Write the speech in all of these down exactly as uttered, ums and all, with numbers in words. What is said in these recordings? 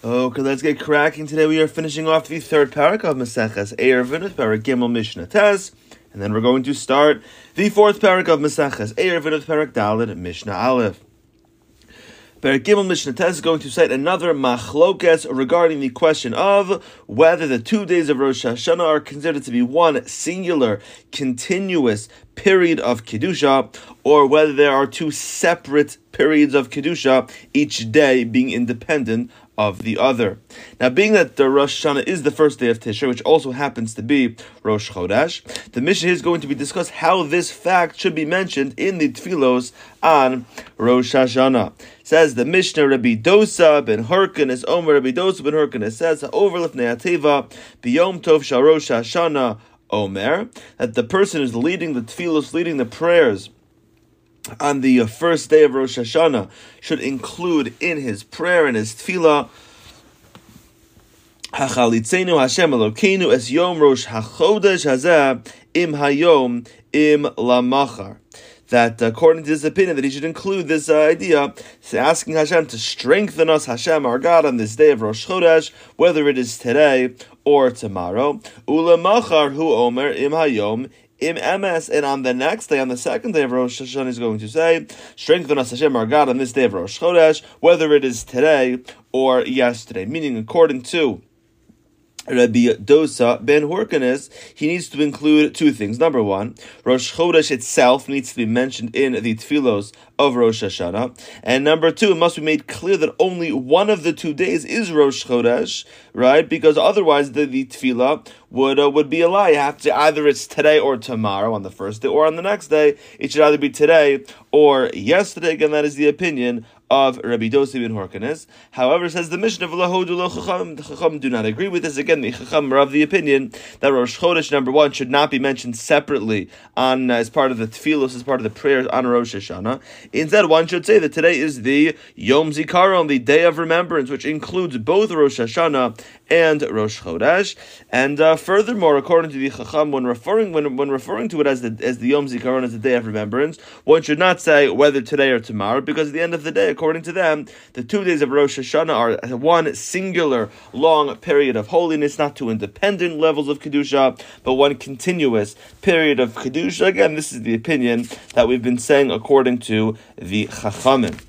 Okay, let's get cracking. Today we are finishing off the third parak of Maseches Eruvin with parak Gimel Mishnah Tes, and then we're going to start the fourth parak of Maseches Eruvin with parak Daled Mishnah Aleph. Parak Gimel Mishnah Tes is going to cite another machlokes regarding the question of whether the two days of Rosh Hashanah are considered to be one singular, continuous period of Kedusha, or whether there are two separate periods of Kedusha, each day being independent of the other. Now, being that the Rosh Hashanah is the first day of Tishrei, which also happens to be Rosh Chodesh, the Mishnah is going to be discussed how this fact should be mentioned in the Tfilos on Rosh Hashanah. Says the Mishnah, Rabbi Dosa ben Hurkanes, Omer Rabbi Dosa ben Hurkanes says, Over Lifnei Ateva, Biyom Tov Shal Rosh Hashanah, Omer, that the person who's leading the Tfilos, leading the prayers on the first day of Rosh Hashanah, should include in his prayer and his tefillah, Hachalitzenu Hashem Elokeinu es Yom Rosh HaChodesh Hazeh im Hayom im Lamachar. That according to this opinion, that he should include this uh, idea, asking Hashem to strengthen us, Hashem our God, on this day of Rosh Chodesh, whether it is today or tomorrow. Ulamachar hu Omer im Hayom Im emes, and on the next day, on the second day of Rosh Hashanah, he's going to say, strengthen us, Hashem, our God, on this day of Rosh Chodesh, whether it is today or yesterday. Meaning, according to Rabbi Dosa ben Hurkanes, he needs to include two things. Number one, Rosh Chodesh itself needs to be mentioned in the Tfilos of Rosh Hashanah. And number two, it must be made clear that only one of the two days is Rosh Chodesh, right? Because otherwise the, the Tfilah would uh, would be a lie. You have to, either it's today or tomorrow on the first day, or on the next day, it should either be today or yesterday. Again, that is the opinion of Rabbi Dosa ben Hurkanes. However, says the Mishnah, the Chacham do not agree with this. Again, the Chacham are of the opinion that Rosh Chodesh, number one, should not be mentioned separately on uh, as part of the Tfilos, as part of the prayers on Rosh Hashanah. Instead, one should say that today is the Yom Zikaron, the Day of Remembrance, which includes both Rosh Hashanah and Rosh Chodesh. And uh, furthermore, according to the Chacham, when referring when when referring to it as the as the Yom Zikaron, as the Day of Remembrance, one should not say whether today or tomorrow, because at the end of the day, according to them, the two days of Rosh Hashanah are one singular long period of holiness, not two independent levels of Kedusha, but one continuous period of Kedusha. Again, this is the opinion that we've been saying according to the Chachamim.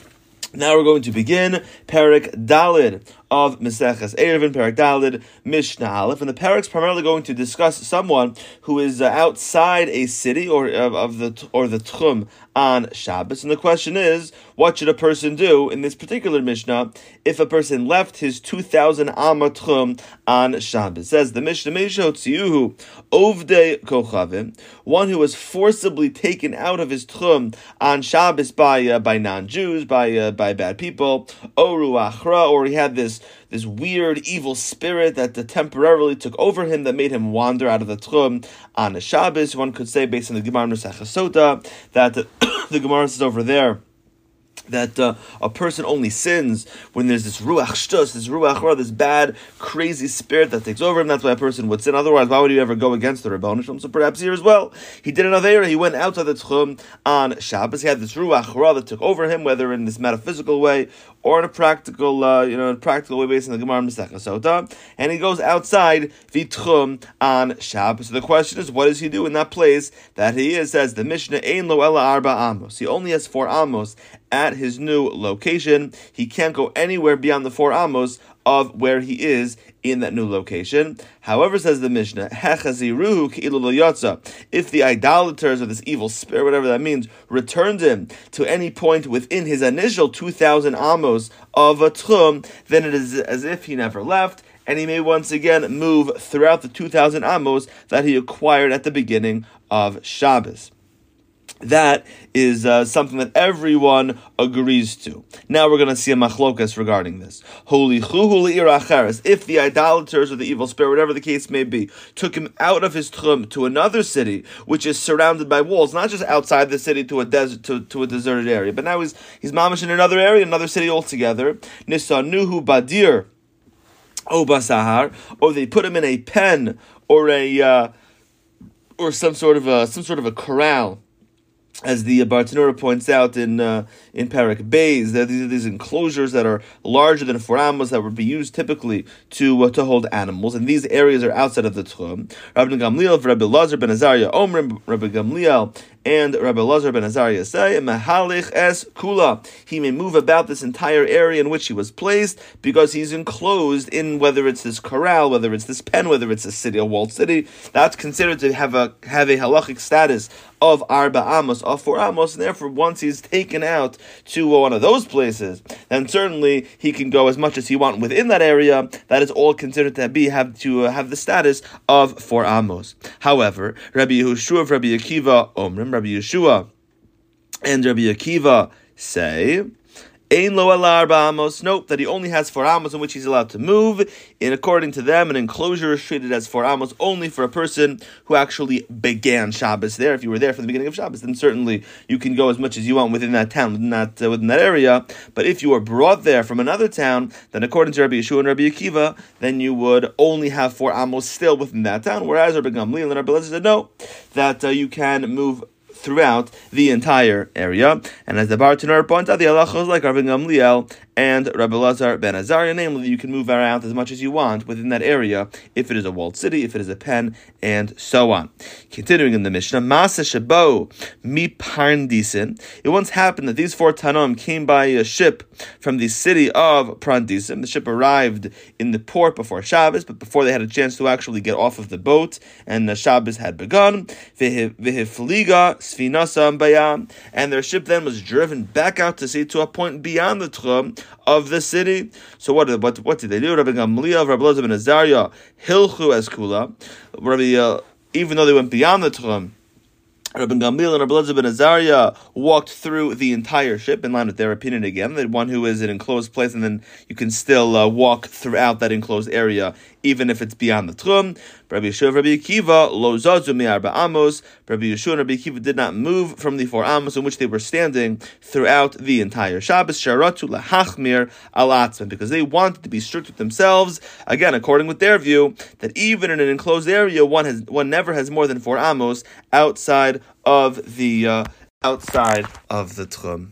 Now we're going to begin Parak Daled of Maseches Eruvin, Parak Daled, Mishnah Aleph, and the parak's primarily going to discuss someone who is uh, outside a city or of, of the or the Tchum on Shabbos, and the question is, what should a person do in this particular Mishnah if a person left his two thousand Amma Tchum on Shabbos? It says the Mishnah, Meisha Hotziuhu Ovdei Kochavim, one who was forcibly taken out of his Tchum on Shabbos by uh, by non-Jews, by uh, by bad people, Oru Achra, or he had this this weird evil spirit that uh, temporarily took over him, that made him wander out of the Tchum on a Shabbos. One could say, based on the Gemara Nusach Sota, that uh, the Gemara says over there that uh, a person only sins when there's this ruach shtus, this ruach ra, this bad, crazy spirit that takes over him. That's why a person would sin. Otherwise, why would he ever go against the Rebbeinu Shalom? So perhaps here as well, he did an avera. He went out of the Tchum on Shabbos. He had this ruach ra that took over him, whether in this metaphysical way or in a practical, uh, you know, in a practical way, based on the Gemara Masechah Sota, and he goes outside the Tchum on Shabbos. So the question is, what does he do in that place that he is? Says the Mishnah, Ein lo ela arba amos. He only has four amos at his new location. He can't go anywhere beyond the four amos of where he is in that new location. However, says the Mishnah, Hechaziruhu k'ilu lo yatsa, if the idolaters or this evil spirit, whatever that means, returned him to any point within his initial two thousand amos of a tchum, then it is as if he never left, and he may once again move throughout the two thousand amos that he acquired at the beginning of Shabbos. That is uh, something that everyone agrees to. Now we're going to see a machlokas regarding this. If the idolaters or the evil spirit, whatever the case may be, took him out of his tchum to another city, which is surrounded by walls, not just outside the city to a desert to, to a deserted area, but now he's he's mamish in another area, another city altogether. Nisanuhu badir o basahar, or they put him in a pen or a uh, or some sort of a some sort of a corral as the Bartanura points out in uh, in Parak Beis, there are these, these enclosures that are larger than four amos that would be used typically to uh, to hold animals, and these areas are outside of the Tchum. Rabbi Gamliel, Rabbi Lazar ben Azariah, Omrim, Rabbi Gamliel, and Rabbi Lazar ben Azariah say, Mahalich es kula. He may move about this entire area in which he was placed because he's enclosed in, whether it's this corral, whether it's this pen, whether it's a city, a walled city. That's considered to have a have a halachic status of Arba Amos, of four Amos, and therefore once he's taken out to one of those places, then certainly he can go as much as he wants within that area. That is all considered to be have to uh, have the status of four Amos. However, Rabbi Yehoshua of Rabbi Akiva, Omrim, Rabbi Yeshua and Rabbi Akiva say, Ein lo ala arba amos. Nope, that he only has four amos in which he's allowed to move. And according to them, an enclosure is treated as four amos only for a person who actually began Shabbos there. If you were there from the beginning of Shabbos, then certainly you can go as much as you want within that town, within that uh, within that area. But if you were brought there from another town, then according to Rabbi Yeshua and Rabbi Akiva, then you would only have four amos still within that town. Whereas Rabbi Gamliel and Rabbi Elazar said no, that uh, you can move throughout the entire area. And as the Bartanura points out, the halacha is like Rabbi Gamliel and Rabbi Lazar ben Azariah, namely you can move around as much as you want within that area, if it is a walled city, if it is a pen, and so on. Continuing in the Mishnah, Masa Shabo mi Parndisin. It once happened that these four Tanom came by a ship from the city of Parndisim. The ship arrived in the port before Shabbos, but before they had a chance to actually get off of the boat, and the Shabbos had begun. Vehifliga Sfinasam Bayam, and their ship then was driven back out to sea to a point beyond the Tchum of the city. So what, what, what did they do? Rabbi Gamliel, Rabbi Elazar ben Azariah, Hilchu as Kula. Rabbi, uh, even though they went beyond the Tchum, Rabbi Gamliel and Rabbi Elazar ben Azariah walked through the entire ship in line with their opinion again, that one who is in an enclosed place, and then you can still uh, walk throughout that enclosed area, even if it's beyond the Tchum. Rabbi Yeshua and Rabbi Akiva, Lo zazu mi arba amos. Rabbi Yeshua and Rabbi Akiva did not move from the four amos in which they were standing throughout the entire Shabbos. Sharatu lahachmir al atzman, because they wanted to be strict with themselves. Again, according with their view, that even in an enclosed area, one has one never has more than four amos outside of the uh, outside of the Tchum.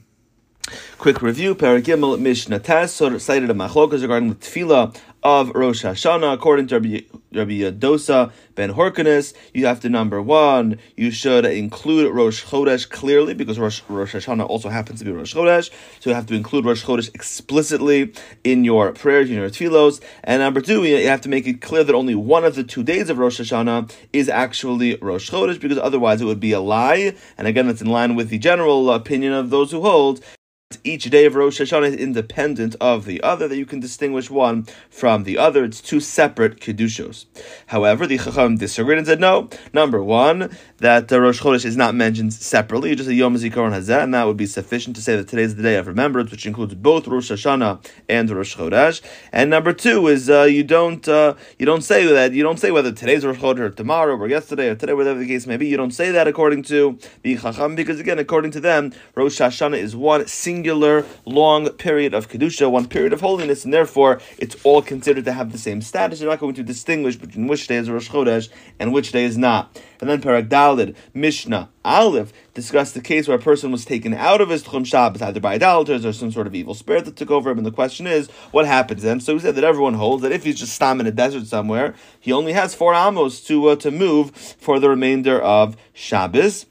Quick review: Perek Gimel Mishnah Tes cited a machlokas regarding the tefillah of Rosh Hashanah. According to Rabbi, Rabbi Dosa ben Horkanes, you have to, number one, you should include Rosh Chodesh clearly, because Rosh, Rosh Hashanah also happens to be Rosh Chodesh, so you have to include Rosh Chodesh explicitly in your prayers, in your tefillos. And number two, you have to make it clear that only one of the two days of Rosh Hashanah is actually Rosh Chodesh, because otherwise it would be a lie. And again, that's in line with the general opinion of those who hold each day of Rosh Hashanah is independent of the other, that you can distinguish one from the other. It's two separate Kedushos. However, the Chacham disagreed and said, no, number one, that uh, Rosh Chodesh is not mentioned separately, just a Yom Zikaron Hazeh, and that would be sufficient to say that today is the day of remembrance, which includes both Rosh Hashanah and Rosh Chodesh. And number two is uh, you don't uh, you don't say that, you don't say whether today's Rosh Chodesh or tomorrow or yesterday or today, whatever the case may be. You don't say that according to the Chacham, because again, according to them, Rosh Hashanah is one single Singular long period of Kedusha, one period of holiness, and therefore it's all considered to have the same status. You're not going to distinguish between which day is Rosh Chodesh and which day is not. And then Perek Daled, Mishnah Aleph, discussed the case where a person was taken out of his Tchum Shabbos, either by idolaters or some sort of evil spirit that took over him, and the question is, what happens then? So we said that everyone holds that if he's just stam in a desert somewhere, he only has four amos to, uh, to move for the remainder of Shabbos.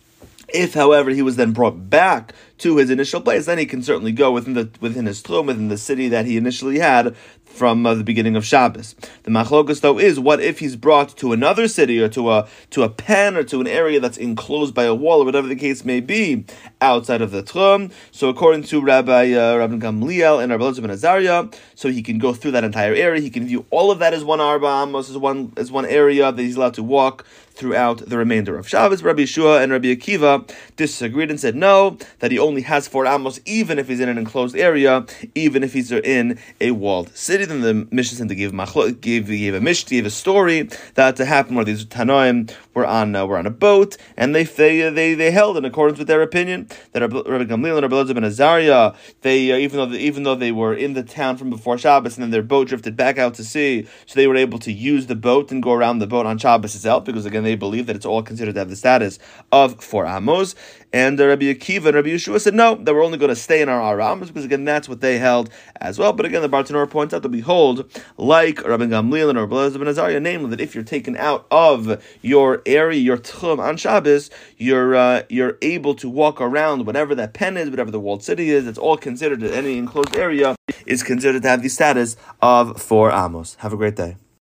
If, however, he was then brought back to his initial place, then he can certainly go within the within his tchum, within the city that he initially had from uh, the beginning of Shabbos. The machlokas, though, is what if he's brought to another city or to a to a pen or to an area that's enclosed by a wall or whatever the case may be outside of the tchum. So according to Rabbi uh, Rabbi Gamliel and Rabbi Elazar ben Azariah, so he can go through that entire area. He can view all of that as one arba amos, as one as one area that he's allowed to walk throughout the remainder of Shabbos. Rabbi Yeshua and Rabbi Akiva disagreed and said no, that he only only has four amos, even if he's in an enclosed area, even if he's in a walled city. Then the Mishnah Center gave gave gave a Mishnah, gave a story that happened where these Tanoim were on uh, were on a boat, and they they they, they held in accordance with their opinion that Rabbi Gamliel and Rabbi Elazar ben Azariah, they uh, even though they, even though they were in the town from before Shabbos, and then their boat drifted back out to sea, so they were able to use the boat and go around the boat on Shabbos itself, because again they believe that it's all considered to have the status of four amos. And uh, Rabbi Akiva and Rabbi Yeshua said no, that we're only going to stay in our arams, because again that's what they held as well. But again, the Bartanura points out that behold, like Rabbi Gamliel and Rabbi Elazar ben Azariah, namely that if you're taken out of your area, your tchum on Shabbos, you're uh, you're able to walk around whatever that pen is, whatever the walled city is. It's all considered, any enclosed area is considered to have the status of four amos. Have a great day.